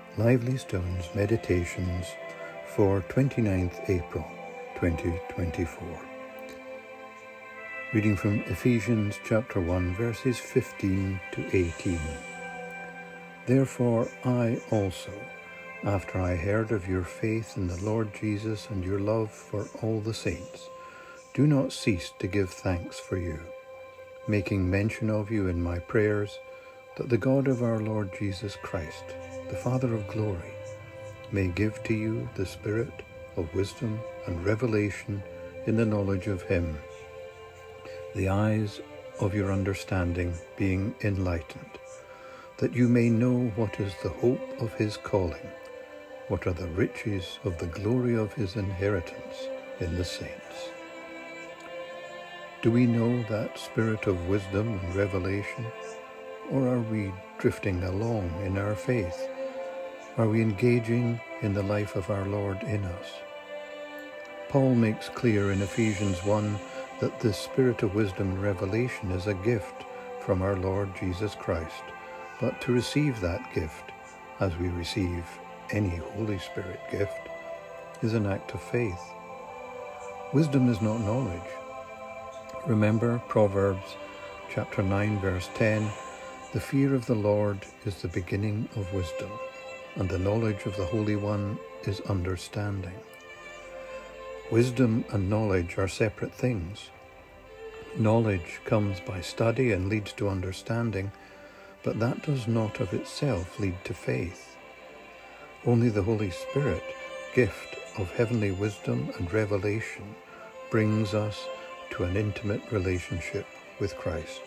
Lively Stones Meditations for 29th April 2024. Reading from Ephesians chapter 1 verses 15 to 18. Therefore I also, after I heard of your faith in the Lord Jesus and your love for all the saints, do not cease to give thanks for you, making mention of you in my prayers, that the God of our Lord Jesus Christ, the Father of glory, may give to you the spirit of wisdom and revelation in the knowledge of him, the eyes of your understanding being enlightened, that you may know what is the hope of his calling, what are the riches of the glory of his inheritance in the saints. Do we know that spirit of wisdom and revelation, or are we drifting along in our faith? Are we engaging in the life of our Lord in us? Paul makes clear in Ephesians 1 that the spirit of wisdom and revelation is a gift from our Lord Jesus Christ, but to receive that gift, as we receive any Holy Spirit gift, is an act of faith. Wisdom is not knowledge. Remember Proverbs chapter 9 verse 10, the fear of the Lord is the beginning of wisdom, and the knowledge of the Holy One is understanding. Wisdom and knowledge are separate things. Knowledge comes by study and leads to understanding, but that does not of itself lead to faith. Only the Holy Spirit, gift of heavenly wisdom and revelation, brings us to an intimate relationship with Christ.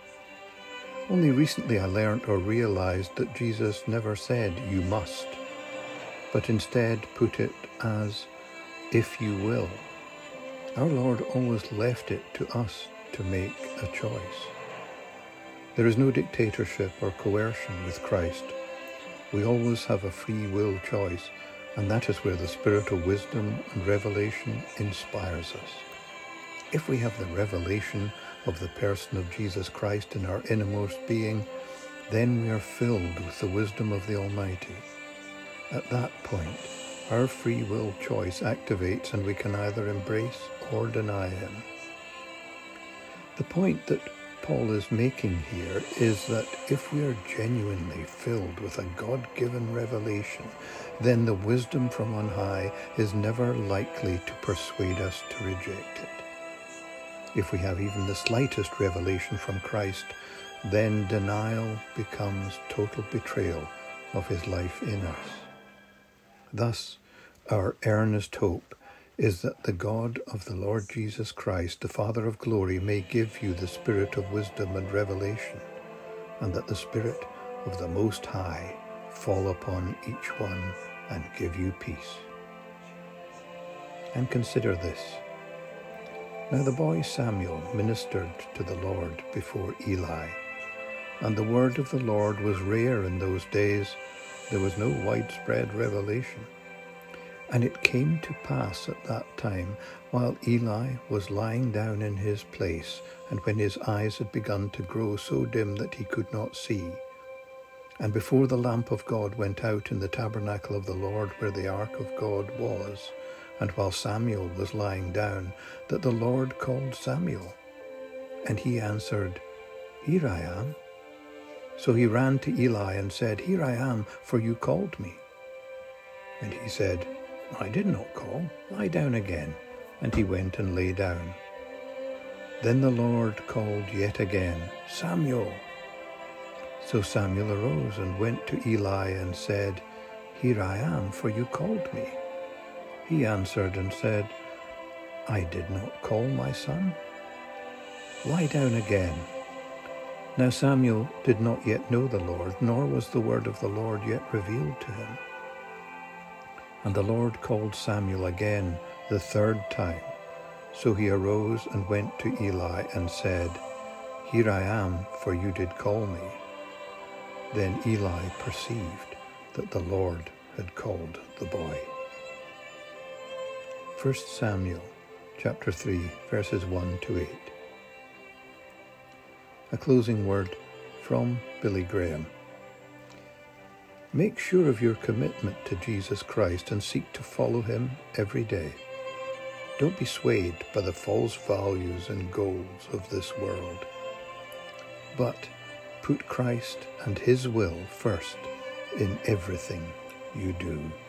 Only recently I learnt or realized that Jesus never said, "you must," but instead put it as, "if you will." Our Lord always left it to us to make a choice. There is no dictatorship or coercion with Christ. We always have a free will choice, and that is where the spirit of wisdom and revelation inspires us. If we have the revelation of the person of Jesus Christ in our innermost being, then we are filled with the wisdom of the Almighty. At that point, our free will choice activates and we can either embrace or deny him. The point that Paul is making here is that if we are genuinely filled with a God-given revelation, then the wisdom from on high is never likely to persuade us to reject it. If we have even the slightest revelation from Christ, then denial becomes total betrayal of his life in us. Thus, our earnest hope is that the God of the Lord Jesus Christ, the Father of glory, may give you the spirit of wisdom and revelation, and that the Spirit of the Most High fall upon each one and give you peace. And consider this. Now the boy Samuel ministered to the Lord before Eli, and the word of the Lord was rare in those days. There was no widespread revelation. And it came to pass at that time, while Eli was lying down in his place, and when his eyes had begun to grow so dim that he could not see, and before the lamp of God went out in the tabernacle of the Lord where the ark of God was, and while Samuel was lying down, that the Lord called Samuel. And he answered, "Here I am." So he ran to Eli and said, "Here I am, for you called me." And he said, "I did not call. Lie down again." And he went and lay down. Then the Lord called yet again, "Samuel." So Samuel arose and went to Eli and said, "Here I am, for you called me." He answered and said, "I did not call, my son. Lie down again." Now Samuel did not yet know the Lord, nor was the word of the Lord yet revealed to him. And the Lord called Samuel again the third time. So he arose and went to Eli and said, "Here I am, for you did call me." Then Eli perceived that the Lord had called the boy. 1 Samuel chapter 3 verses 1 to 8. A closing word from Billy Graham. Make sure of your commitment to Jesus Christ and seek to follow him every day. Don't be swayed by the false values and goals of this world, but put Christ and his will first in everything you do.